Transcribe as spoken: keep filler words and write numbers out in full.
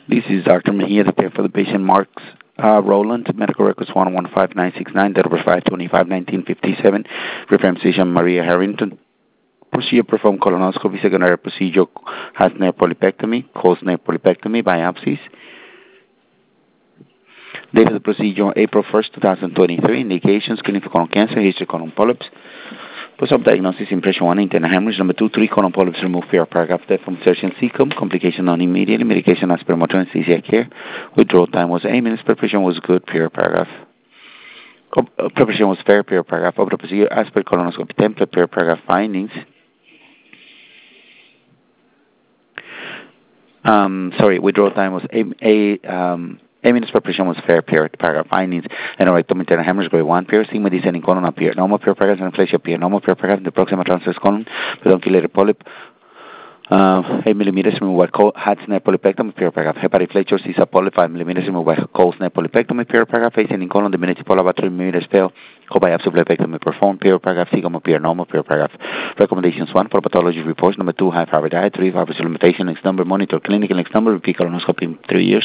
This is Doctor Mejia, the pair for the patient Marks uh, Roland, medical records one one five nine six nine, date of birth five twenty-five nineteen fifty-seven, reference physician Maria Harrington. Procedure performed colonoscopy, secondary procedure has nerve polypectomy, caused nerve polypectomy, biopsies. Date of the procedure April first, twenty twenty-three, indications, clinical colon cancer, history colon polyps. Post-op diagnosis, impression one, internal hemorrhage. Number two, three colon polyps removed via paragraph death from surgeon cecum. Complication non immediately. Medication as per motor anesthesia care. Withdrawal time was eight minutes. Preparation was good. Period paragraph. Ob- uh, preparation was fair. Period paragraph. Of the procedure as per colonoscopy template. Period paragraph findings. Um, sorry, withdrawal time was eight. eight um, Eight minutes preparation was fair, period, paragraph findings, and a rectum internal hemorrhage grade one, piercing, descending colon appear, normal period paragraph, and inflation appear, normal period paragraph, in the proximal transverse colon, pedunculated polyp, uh, eight millimeters removed by Had's nerve polypectomy, period paragraph, hepatoflexure, Caesar polyp, five millimeters removed by Cole's nerve polypectomy, period paragraph, ascending colon, diminutive polyp, about three millimeters fail, co-biopsy polypectomy performed, period paragraph, cecum appear, normal, period paragraph. Recommendations one, for pathology reports, number two, high fiber diet, three, fiber supplementation, next number, monitor clinical, next number, repeat colonoscopy in three years.